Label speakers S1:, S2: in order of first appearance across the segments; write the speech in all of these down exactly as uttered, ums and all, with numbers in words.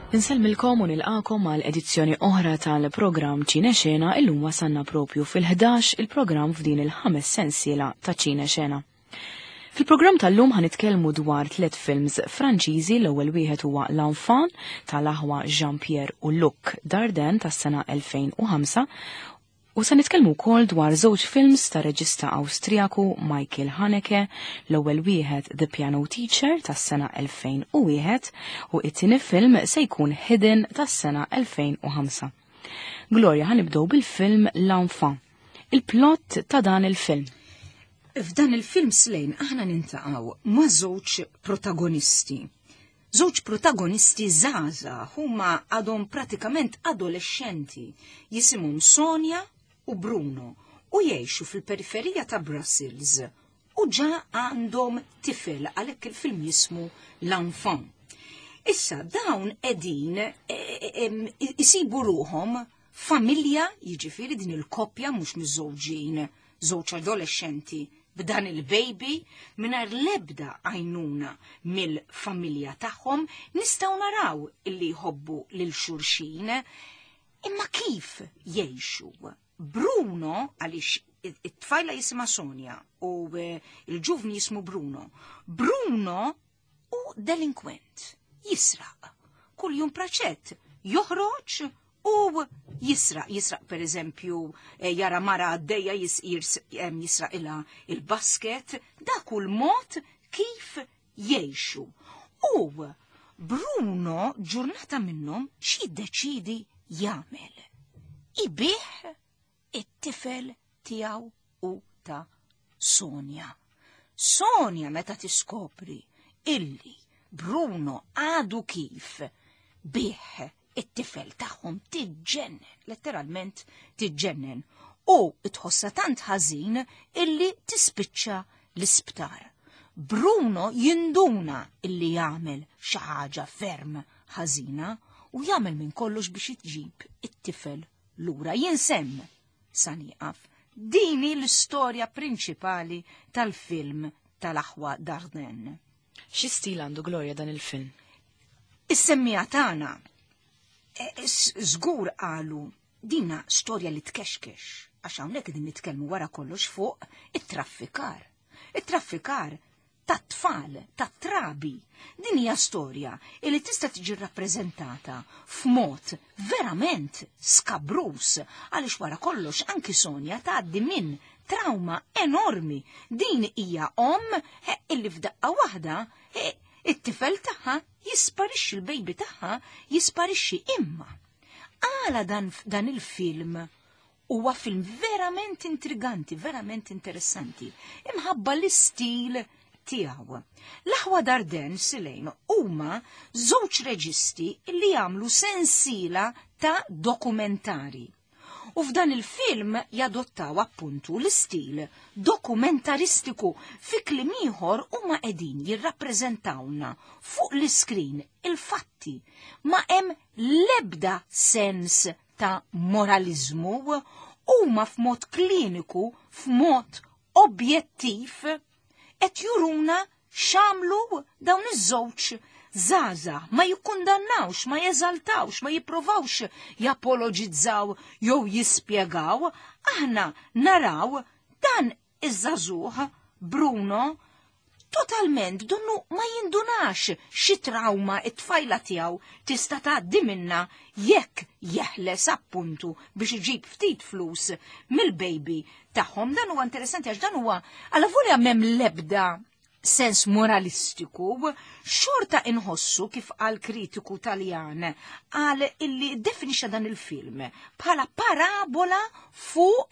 S1: Insellmilkom u nilqakom għal edizzjoni oħra tal-programm Ċine Xena illum wasanna propju fil-ħdax il-programm f'din il-ħames sensiela ta' Ċine Xena. Fil-programm tal-lum ħanitkellmu dwar tliet films Franċiżi, l-ewwel wieħed huwa L'Enfant tal-aħwa Jean-Pierre u Luc Dardenne tas-sena elfejn u ħamsa u se nitkellmu wkoll dwar żewġ films ta' reġista Awstrijaku Michael Haneke, l-ewwel wieħed The Piano Teacher tas-sena elfejn u wieħed u t-tieni film se jkun Hidden tas-sena elfejn u ħamsa. Gloria, ħanibdew bil-film L'Enfant. Il-plott ta' dan il-film.
S2: F'dan il-film slejn aħna nintaqgħu ma' żewġ protagonisti. Żewġ protagonisti żgħażagħ huma għadhom pratikament adolescenti, jisimhom Sonja u Bruno u jgħixu fil-periferija ta' Brussels u ġa għandhom tifel għalhekk il-film jismu L'Enfant. Issa dawn qegħdin isibu ruhom familja, jiġifieri din il-koppja mhux miżżewġin, żewġ adolescenti b'dan il-baby mingħajr l-ebda għajnuna mill-familja tagħhom nistgħu naraw illi jħobbu lil xulxin, imma kif jgħixu? Bruno, għaliex it-tfajla jisimha Sonja u il-ġuvni jismu Bruno. Bruno u delinkwent, jisraq. Kuljum praċett, joħroġ u jisraq, jisraq per eżempju jara mara għaddejja jisraq ila il-basket, da kull mod kif jgħixu. U Bruno ġurnata minnhom xi jiddeċidi jagħmel. Ibih it-tifel tiegħu u ta' Sonja. Sonja meta tiskopri illi Bruno għadu kif bih it-tifel tagħhom tiġġennen, letteralment tiġġennen, u tħossa tant ħażin illi tispiċċa l-isptar. Bruno jinduna illi jagħmel xi ħaġa ferm ħażina u jagħmel minn kollox biex iġib it-tifel lura. Jinsemm sa nieqaf. Din l-istorja prinċipali tal-film tal-aħwa Dardenne.
S1: Xi stil għandu Gloria dan il-film?
S2: Is-semmija tagħna żgur qalu dina storja li tkexkex, għax hawnhekk din nitkellmu wara kollox fuq it-traffikar. It-traffikar tat tfal, tat trabi. Din hija storja li tista' tiġi rappreżentata f'mod verament skabrus għaliex wara kollox anki Sonja tgħaddi minn trauma enormi. Din hija om illi f'daqqa waħda it-tifel tagħha jisparixxi, il-bejbi tagħha jisparixxi, imma għala dan, dan il-film huwa film verament intriganti, verament interessanti, imħabba l-istil tiegħu. L-aħwa Dardenne silejn huma żewġ reġisti li jagħmlu sensiela ta' dokumentari. U f'dan il-film jadottaw appuntu l-istil dokumentaristiku fi kliem ieħor huma qegħdin jirrappreżentawna fuq l-iskrin il-fatti ma hemm l-ebda sens ta' moralizmu, huma f'mod kliniku, f'mod objettiv qed juruna x'għamlu dawn iż-żewġ Zaza ma jikkundannawx, ma jeżaltawx, ma jipprovawx japologizzaw jew jispjegaw, aħna naraw dan iż-żagħżugħ Bruno totalment donnu ma jindunax xi trauma it-tfajla tiegħu tista' tgħaddi minna jekk jeħles appuntu biex iġib ftit flus mill-baby tagħhom. Dan huwa interessanti għax dan huwa alla volja m'hemm l-ebda sens moralistiku, xorta inħossu kif għal kritiku Taljan għal illi definisha dan il-film bħala parabola fuq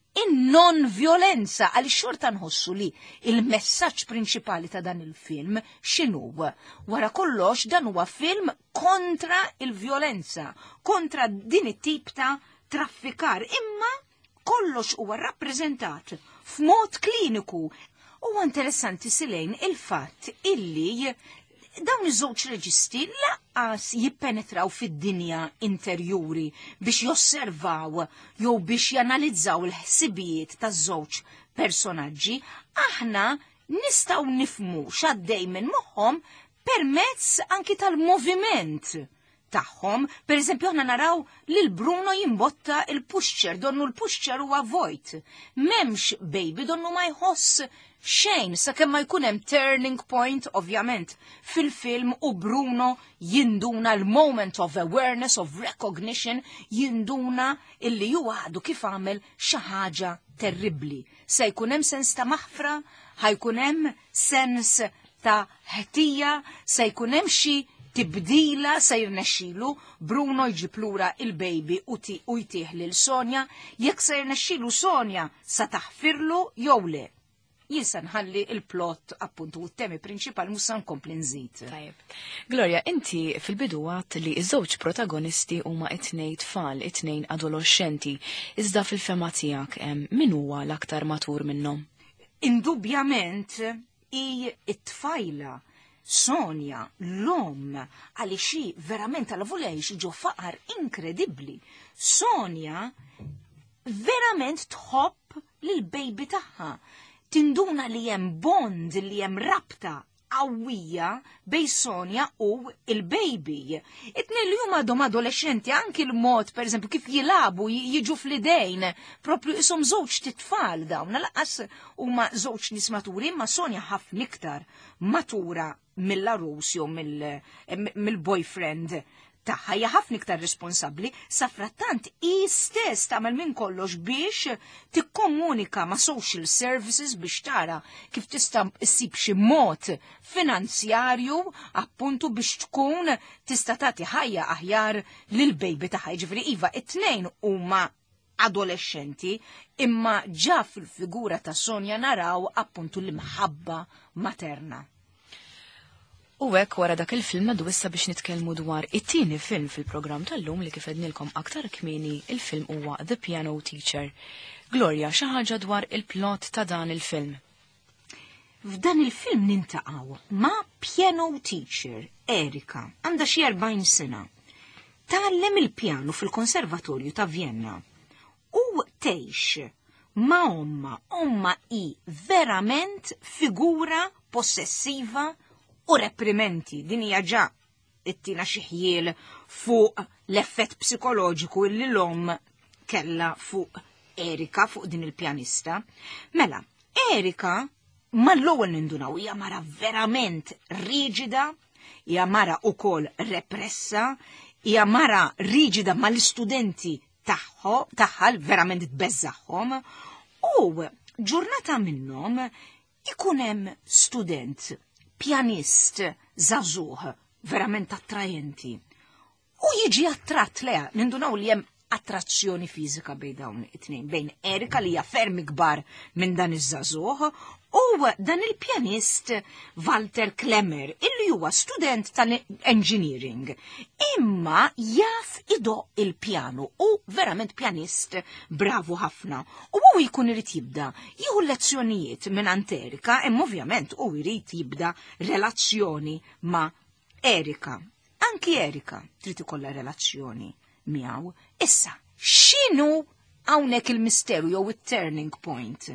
S2: in-non-violenza, għal xorta nħossu li il-messaġġ prinċipali ta' dan il-film x'inhu? Wara kollox dan huwa film kontra il-violenza, kontra din it-tip ta' traffikar, imma kollox huwa rappreżentat f'mod kliniku. Huwa interessanti silejn il-fatt illi dawn iż-żewġ reġisti laqqas jippenetraw fid-dinja interjuri biex josservaw jew biex janalizzaw il-ħsibijiet taż-żewġ personaġġi. Aħna nistgħu nifhmu x'għaddej minn moħħhom permezz anki tal-moviment tagħhom, pereżempju aħna naraw li l-Bruno jimbotta il-pushchair, donnu l-pushchair huwa vojt. M'hemmx baby, donnu ma jħoss xejn, sakemm ma jkun hemm turning point, ovvjament, fil-film u Bruno jinduna l-moment of awareness, of recognition, jinduna illi ju għadu kif għamel xi ħaġa terribli. Se jkun hemm sens ta' maħfra, ħajkun hemm sens ta' ħtija, se jkun hemm xi tibdila se jirnexxilu, Bruno jġib lura il-baby u jtieħ lil Sonja, jekk se jirnexxilu Sonja sa taħfirlu jew le. Jisa nħalli il-plot appuntu u t-temi prinċipali musa nkompli nżid.
S1: Tajib. Gloria, inti fil-bidu għat li iż-żewġ protagonisti huma it-tnejn tfal, it-tnejn adolescenti, iżda fil-fema tiegħek hemm min huwa l-aktar matur minnhom?
S2: Indubjament i it-tfajla Sonja l-om għalli xi verament għal volejx ġo faqar inkredibbli. Sonja verament tħobb lil-baby tagħha. Tinduna li jem bond, li jem rabta qawwija bej Sonja u il-baby. It-tnejn li huma dom adolescenti anki l-mod, per eżempju, kif jilabu, jiġu fl-idejn, propju isom żewġ titfal dawn, laqas huma żewġ nies maturi, imma Sonja ħafna iktar matura mill-arus jew mill-boyfriend taħħa, hija ħafna iktar responsabbli, sa frattant hi stess tagħmel minn kollox biex tikkomunika ma' social services biex tara kif tista' ssib xi mod finanzjarju appuntu biex tkun tista' tagħti ħajja aħjar lil baby taħħa. Ġifieri iva it-tnejn huma adolescenti imma ġa fil-figura ta' Sonja naraw appuntu l-imħabba materna.
S1: U hekk wara dak il-film nadu issa biex nitkellmu dwar it-tieni film fil-programm tal-lum li kif ednilkom aktar kmieni il-film huwa The Piano Teacher. Gloria, xi ħaġa dwar il-plot ta' dan il-film.
S2: F'dan il-film nintaqgħu ma' piano teacher Erika, għandha xi erbgħin sena. Tgħallem il-pjano fil-Konservatorju ta' Vienna. U tgħix ma' omma, omma hi verament figura possessiva u reprimenti. Din hija ġa ittina xi ħjiel fuq l-effett psikoloġiku li l-om kella fuq Erika, fuq din il-pjanista. Mela, Erika mal-ewwel nindunaw hija mara verament riġida, hija mara ukoll repressa, hija mara riġida mal-istudenti tagħha verament tbeżżaħħom, u ġurnata minnhom ikun hemm student pjanist żagħżugħ verament attrajenti. U jiġi attratt leha, nindunaw li hemm attrazzjoni fiżika bejn dawn it-tnejn, bejn Erika li hija ferm kbar minn dan iż-żagħżugħ u dan il-pjanist Walter Klemmer, illi huwa student ta' engineering. Imma jaf idoq il-pjano u verament pjanist bravu ħafna. U hu jkun irid jibda jieħu lezzjonijiet minn Erika, imma ovvjament u jrid jibda relazzjoni ma' Erika. Anki Erika trid ikollha relazzjoni miegħu. Issa, x'inhu hawnhekk il-misteru jew it-turning point?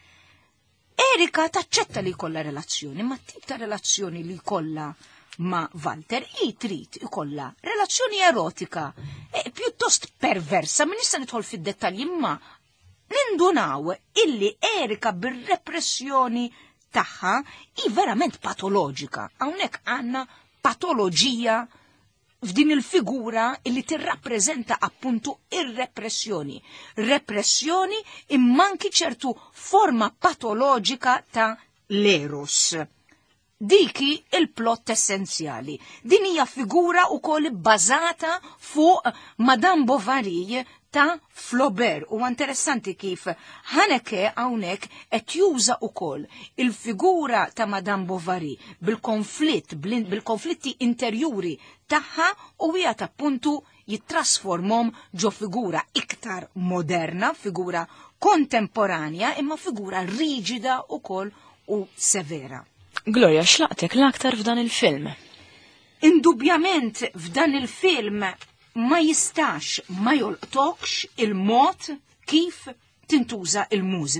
S2: Erika taċċetta li jkollha relazzjoni, ma tip ta' relazzjoni li jkollha ma' Walter i trid ikollha relazzjoni erotika, e, pjuttost perversa, min nista' nidħol fid-dettalji imma nindunaw illi Erika bir-repressjoni tagħha hi verament patoloġika. Hawnhekk għandna patoloġija f'din il-figura illi tirrappreżenta appuntu ir-repressjoni. Repressjoni immanki ċertu forma patoloġika ta' l-eros. Diki il-plot essenzjali. Din hija figura ukoll bbażata fuq Madame Bovary ta' Flaubert. U interessanti kif Haneke hawnhekk qed juża ukoll il-figura ta' Madame Bovary bil-konflitt, bil-konflitti interjuri tagħha u hija appuntu jittrasformhom ġo figura iktar moderna, figura kontemporanja, imma figura riġida ukoll u severa.
S1: Gloria, xlaqtek l-aktar f'dan il-film?
S2: Indubjament f'dan il-film ma jistax ma jolqtokx il-mod kif tintuża il-mużika.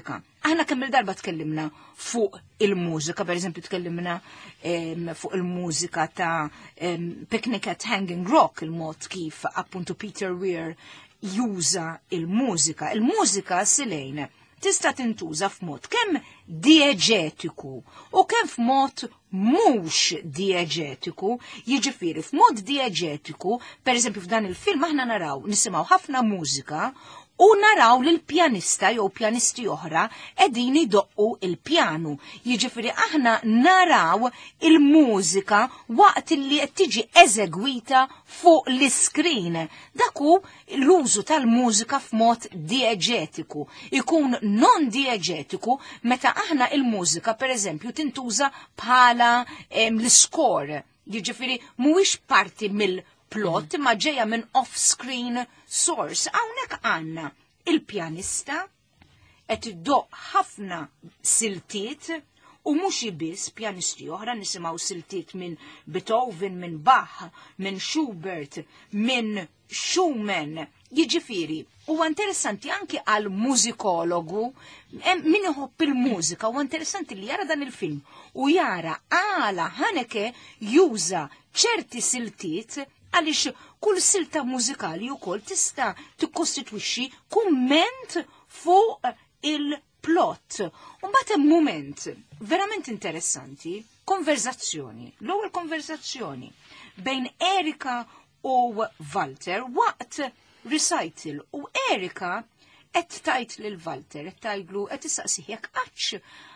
S2: Aħna kemm il-darba tkellimna fuq il-mużika, per eżempju tkellimna um, fuq il-mużika ta' um, Picnic at Hanging Rock, il-mod kif appuntu Peter Weir juża il-mużika. Il-mużika silejn tista' tintuża f'mod kemm dieġetiku u kemm f'mod mhux dieġetiku, jiġifieri f'mod dieġetiku, pereżempju f'dan il-film aħna naraw nisimgħu ħafna mużika u naraw li l-pjanista jew pjanisti oħra qegħdin idoqqu il-pjanu. Jiġifieri aħna naraw il-mużika waqt li qed tiġi eżegwita fuq l-iskrin. Dak hu l-użu tal-mużika f'mod dieġetiku. Ikun non dieġetiku meta aħna il-mużika pereżempju tintuża bħala l-iskor. Jiġifieri mhuwiex parti mill- plot ma ġeja minn off-screen source. Hawnhekk għandna il-pjanista qed iddoq ħafna siltiet u mhux biss pjanisti oħra nisimgħu siltiet minn Beethoven, minn Bach, minn Schubert, minn Schumann. Jiġifieri huwa interessanti anke għal mużikologu min iħobb il-mużika, huwa interessanti li jara dan il-film u jara għala Haneke juża ċerti siltiet għaliex kull silta mużikali wkoll tista' tikkostitwixxi kumment fuq il-plot. U mbagħad hemm mument verament interessanti, konverzazzjoni, l-ewwel konverzazzjoni bejn Erika u Walter waqt recital u Erika qed tajt lil Walter, qed tgħidlu qed tistaqsih jekk qatt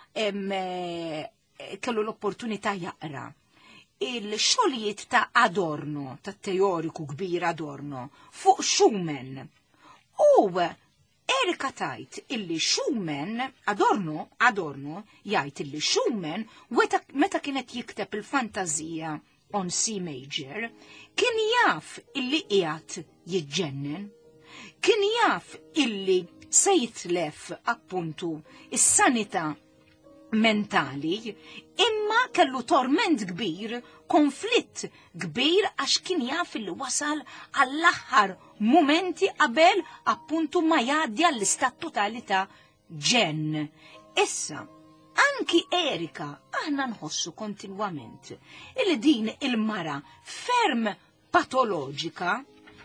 S2: kellu l-opportunità jaqra il-xogħlijiet ta' Adorno, ta' teoriku kbir Adorno, fuq Schumann. U Erika tajt illi Schumann, Adorno, Adorno, jgħid illi Schumann, meta kienet jikteb il-fantazija on C major, kien jaf illi qiegħed jiġġennen, kien jaf illi se jitlef appuntu is-sanità mentali, imma kellu torment kbir, konflitt kbir għax kien jaf li wasal għall-aħħar momenti qabel appuntu ma jgħaddi għall-istat totali ta' ġen. Issa, anki Erika aħna nħossu kontinwament illi din il-mara ferm patoloġika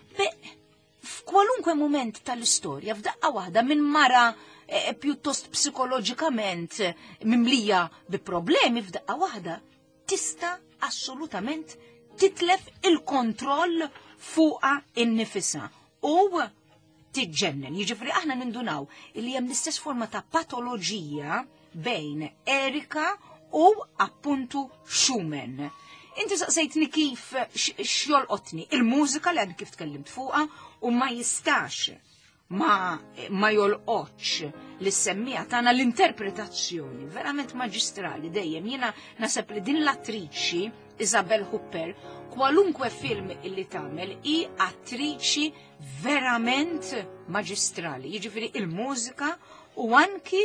S2: f'kwalunkwe moment tal-istorja f'daqqa waħda minn mara E, pjuttost psikoloġikament mimlija bi problemi f'daqqa waħda tista' assolutament titlef il-kontroll fuqa innifisha u tiġġennen. Jiġifieri aħna nindunaw li hemm l-istess forma ta' patoloġija bejn Erika u appuntu Schumann. Inti saqsejtni kif xjolqotni il-mużika li għad kif tkellimt fuqa u ma jistax ma ma jolqotx li semmija tagħna l-interpretazzjoni verament maġistrali dejjem jiena naseb li din l-attriċi Isabel Hupper kwalunkwe film illi tagħmel hi attriċi verament maġistrali. Jiġifieri il-mużika u anki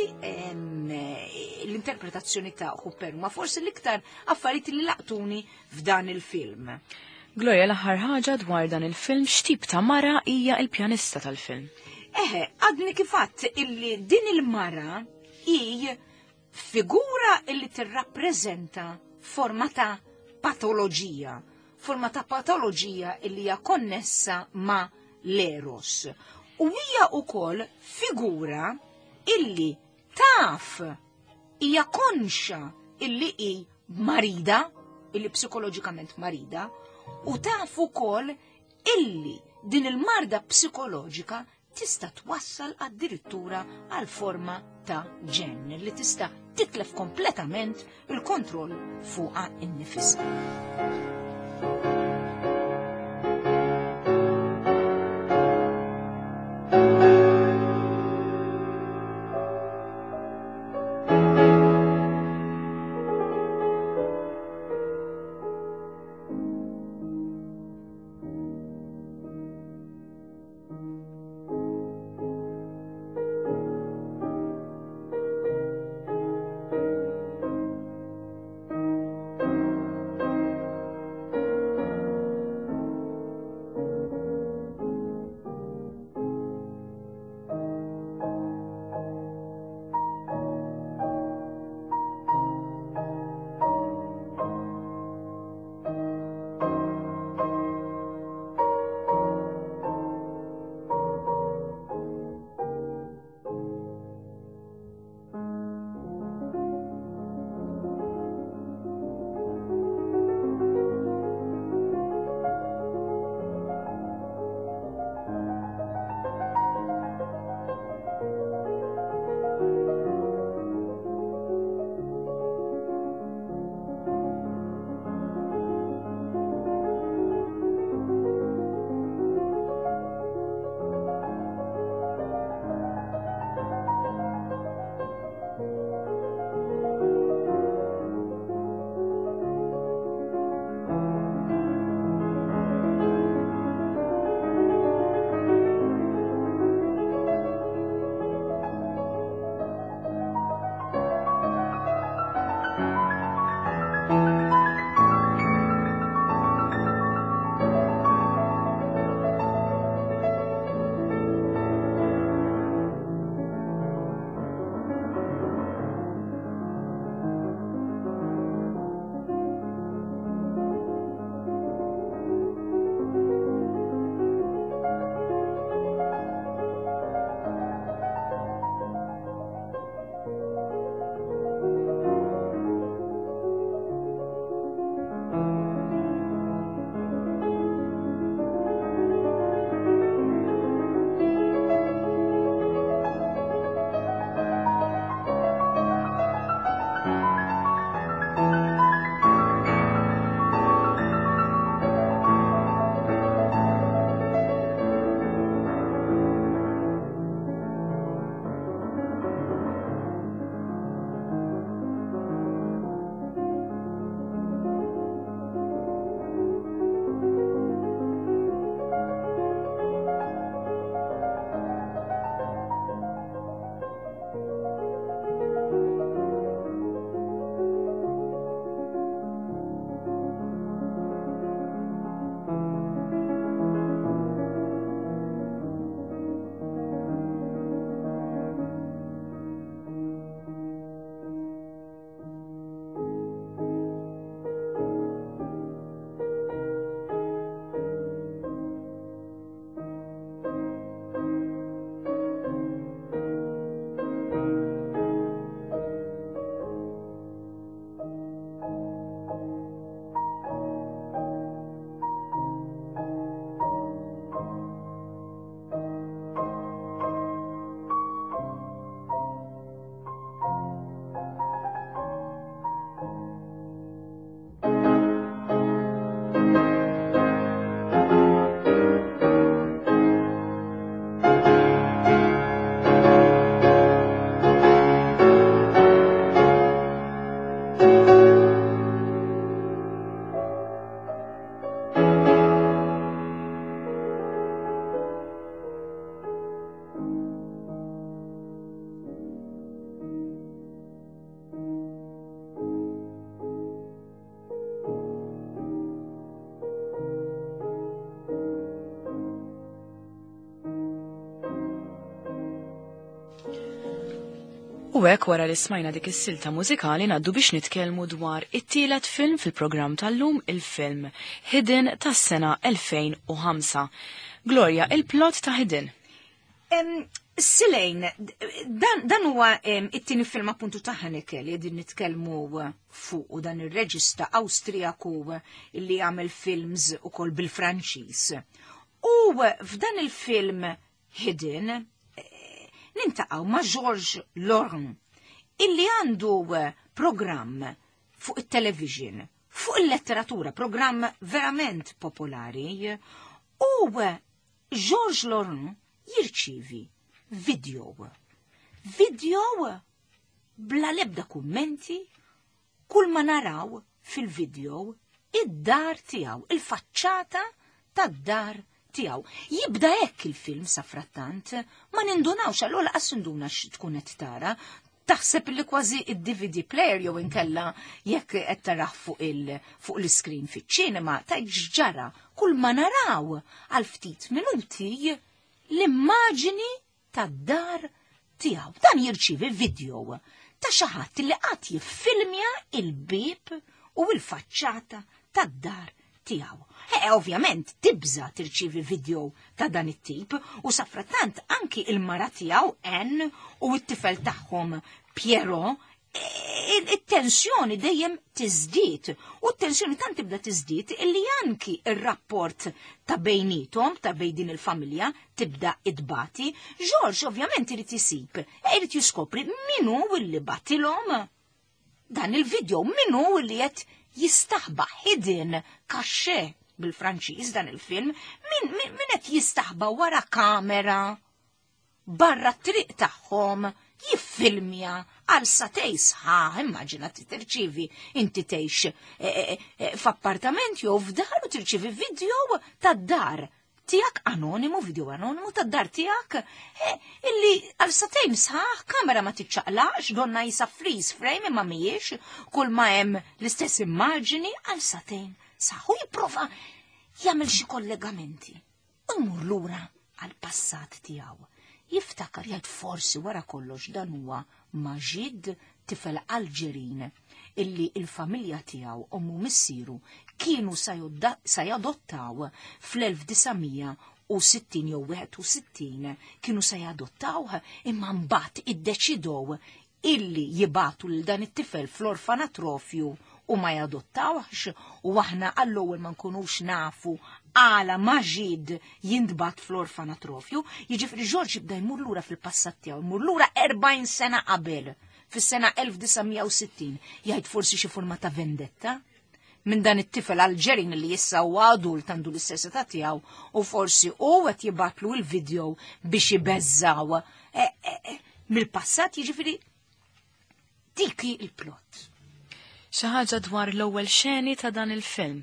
S2: l-interpretazzjoni ta' Hupper ma forsi l-iktar affarijiet li laqtuni f'dan il-film.
S1: Gloria, l-aħħar ħaġa dwar dan il-film x'tip ta' mara hija l-pjanista tal-film?
S2: Eħe, għadni kifat illi din il-mara hi figura illi tirrappreżenta forma ta' patoloġija, forma ta' patoloġija illi hija konnessa ma' l-eros. U hija wkoll figura illi taf hija konxa illi hi marida, illi psikoloġikament marida, u taf ukoll illi din il-marda psikoloġika tista' twassal addirittura għal forma ta' ġen li tista' titlef kompletament il-kontroll fuqha innifisha.
S1: U hekk wara li smajna dik is-silta mużikali ngħaddu biex nitkellmu dwar it-tielet film fil-programm tal-lum, il-film Hidden tas-sena elfejn u ħamsa. Gloria, il-plot ta' Hidden.
S2: Silejn, dan huwa it-tieni film appuntu ta' Haneke li qegħdin nitkellmu fuq u dan ir-reġista Awstrijaku li għamel films ukoll bil-Franċiż. U f'dan il-film Hidden nintaqgħu ma' Georges Laurent illi għandu programm fuq it-television, fuq il-letteratura, programm verament popolari, u Georges Laurent jirċivi video. Video bla lebda kummenti, kull ma naraw fil-video id-dar tiegħu, il-faċċata tad-dar tiegħu. Jibda hekk il-film sa frattant, ma nindunawx allura laqas induna x'tkun qed tara, taħseb li kważi id-D V D player jew inkella jekk qed taraħ fuq il fuq l-iskrin fiċ-ċinema ta' ġara kull ma naraw għal ftit minuti l-immaġini tad-dar tiegħu. Dan jirċievi video ta' xi ħadd li qatt jiffilmja il-bib u l-faċċata tad-dar tiegħu. Eh, ovvjament tibża tirċievi video ta' dan it-tip u sa frattant anki il-mara tiegħu Anne u t-tifel tagħhom Piero, it-tensjoni dejjem tiżdied u t-tensjoni tant tibda tiżdied illi anki ir-rapport ta' bejnietom ta' bejn din il-familja tibda idbati. George ovvjament irid isib, irid jiskopri minu illi batilhom dan il-video, minu illi qed jistaħba hidden kaxxe bil-Franċiż dan il-film, min min min qed jistaħba wara kamera barra t-triq tagħhom jiffilmja għal satej sħaħ. Immaġina tirċivi inti tgħix f'appartament jew f'dar u tirċivi video tad-dar tiegħek anonimu, video anonimu tad-dar tiegħek illi għal satejn sħaħ kamera ma tiċċaqlax, donna jisa freeze frame imma mhijiex, kull ma hemm l-istess immaġini għal satejn sħaħ u jipprova jagħmel xi kollegamenti. U jmur lura għal passat tiegħu. Jiftakar jgħid forsi wara kollox dan huwa Maġid tifel Alġerin illi il-familja tiegħu ommu missieru kienu sa jadottaw fl-elf disamija u sittin jew wieħed u sittin kienu sa jadottawh imma mbagħad iddeċidew illi jibatu lil dan it-tifel fl-orfanatrofju u ma jadottawx u aħna għall-ewwel ma nkunux nafu għala Maġid jindbat fl-orfanatrofju. Jiġifieri George jibda jmur lura fil-passat tiegħu, jmur lura erbgħin sena qabel, fis-sena elf disamija u sittin, jgħid forsi xi forma ta' vendetta minn dan it-tifel Alġerin li issa huwa adult għandu l-istess età tiegħu u forsi hu qed jibatlu l-video biex jibeżżaw mill-passat. Jiġifieri dik il-plot.
S1: Xi ħaġa dwar l-ewwel xeni ta' dan il-film.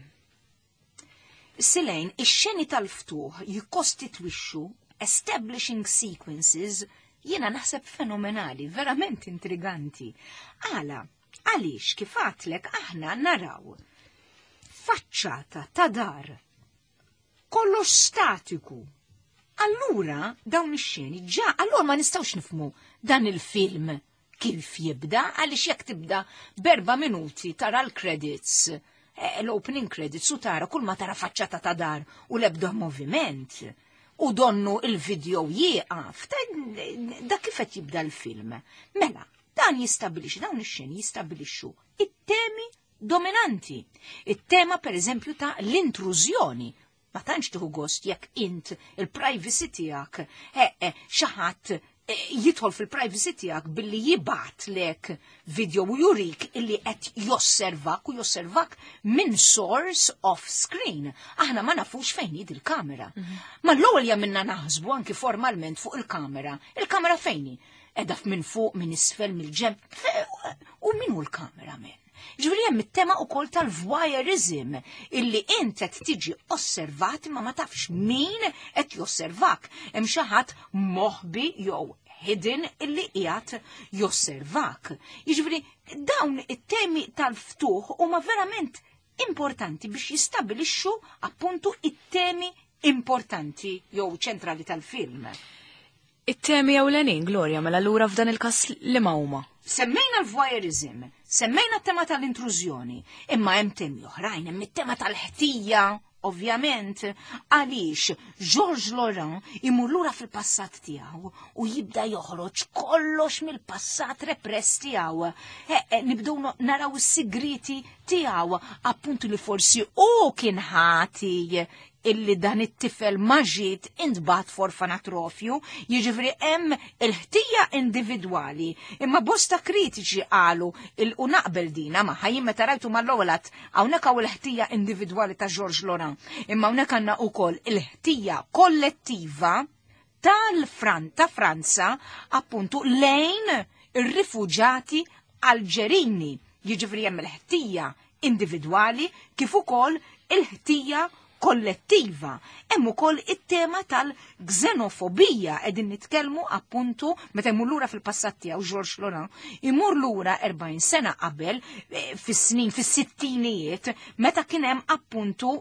S2: Silejn, ix-xeni tal-ftuħ jikkostitwixxu establishing sequences jiena naħseb fenomenali, verament intriganti. Għala, għaliex kif għatlek aħna naraw faċċata ta' dar kollox statiku. Allura dawn ix-xeni ġa, allura ma nistgħux nifhmu dan il-film kif jibda, għaliex jekk tibda berba minuti tara l-credits, l-opening credits u tara kull ma tara faċċata ta' dar u l-ebda moviment u donnu il-video jieqaf, da kif qed jibda l-film. Mela, dan jistabilixxi, dawn ix-xeni jistabilixxu it-temi dominanti. It-tema pereżempju ta' l-intrużjoni. Ma tantx tieħu gost jekk int il-privacy tiegħek xi ħadd jidħol fil-privacy tiegħek billi jibgħat lek video u jurik illi qed josservak u josservak minn source off screen. Aħna ma nafux fejn jid il-kamera. Ma l-ewwel jagħmilna naħsbu anki formalment fuq il-kamera. Il-kamera fejni? Edha minn fuq, minn isfel, mill-ġenb u min hu l-kamera men. Ġifieri hemm it-tema wkoll tal-voyeurism illi int qed tiġi osservat ma ma tafx min qed josservak. Hemm xi ħadd moħbi jew hidden illi qiegħed josservak. Jiġifieri dawn it-temi tal-ftuħ huma verament importanti biex jistabilixxu appuntu it-temi importanti jew ċentrali tal-film.
S1: It-temi ewlenin, Gloria, mela lura f'dan il-każ li ma huma.
S2: Semmejna l-voyeurism, semmejna t-tema tal-intrużjoni, imma hemm temi oħrajn, hemm it-tema tal-ħtija. Ovvjament, għaliex Georges Laurent imur lura fil-passat tiegħu u jibda joħroġ kollox mill-passat repress tiegħu. Nibdew naraw is-sigriti tiegħu, appuntu li forsi u kien ħati illi dan it-tifel maġid intbat forfanatrofju, jiġifieri hemm il-ħtija individwali. Imma bosta kritiċi qalu il-u naqbel dina ma ħajjin meta rajtu mal-ewwel hawnhekk hawn il-ħtija individwali ta' Georges Laurent. Imma hawnhekk għandna wkoll il-ħtija kollettiva tal-Fran ta' Franza appuntu lejn ir-rifuġati Alġerini. Jiġifieri hemm il-ħtija individwali kif ukoll il-ħtija kollettiva. Hemm ukoll it-tema tal-gżenofobija qegħdin nitkellmu appuntu meta jmur lura fil-passat tiegħu Georges Laurent imur lura erbgħin sena qabel fis-snin fis-sittinijiet meta kien hemm appuntu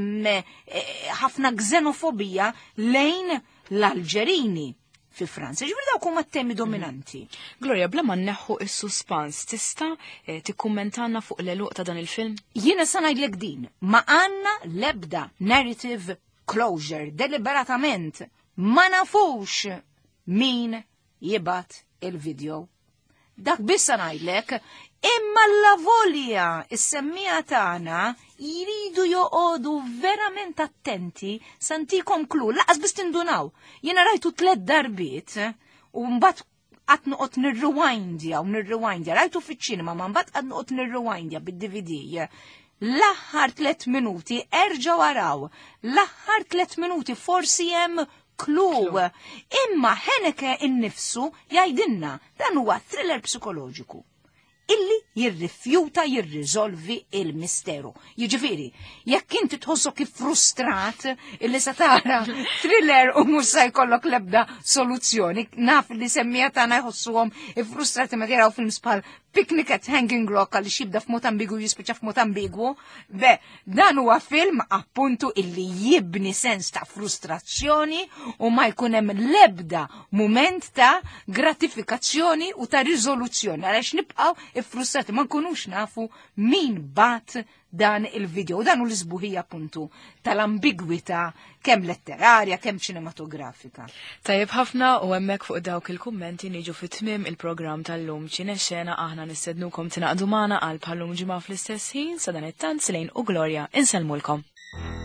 S2: ħafna gżenofobija lejn l-Alġerini fi Franza. Ġifieri dawk huma t-temi dominanti.
S1: Gloria, bla ma nneħħu is-suspans, tista' tikkummentanna fuq l-eluq ta' dan il-film?
S2: Jiena sa ngħidlek din, ma għandna l-ebda narrative closure deliberatament. Ma nafux min jibat il-video. Dak bissa ngħidlek, imma l-lavolja is-semmija tagħna jiridu joqogħdu verament attenti santikom klu, laqas biss tindunaw. Jiena rajtu tliet darbiet u mbagħad qatt noqgħod nirrewindja u nirrewindja. Rajtu fiċ-ċinema ma mbagħad qatt noqgħod nirrewindja bid-D V D. L-aħħar tliet minuti erġa' waraw. L-aħħar tliet minuti forsi hemm klu. Imma Haneke innifsu jgħidilna dan huwa thriller psikoloġiku illi jirrifjuta jirriżolvi il-misteru. Jiġifieri, jekk inti tħossok kif frustrat illi se tara thriller u mhux se jkollok l-ebda soluzzjoni, naf li semmija tagħna jħossuhom frustrati meta jaraw films bħal Picnic at Hanging Rock għalli xibda f'mod ambigu jispiċċa f'mod ambigu, be, dan huwa film appuntu illi jibni sens ta' frustrazzjoni u ma jkun hemm l-ebda mument ta' gratifikazzjoni u ta' riżoluzzjoni. Għaliex nibqgħu frustrati ma nkunux nafu min bat dan il-video. Dan u l-isbuħija appuntu tal-ambigwità kemm letterarja, kemm ċinematografika.
S1: Tajjeb ħafna u hemmhekk fuq dawk il-kummenti niġu fit-tmiem il-programm tal-lum ċinexxena aħna nistednukom tinaqdu magħna għal bħallum ġimgħa fl-istess ħin sa dan it-tant lejn u Gloria insellmulkom.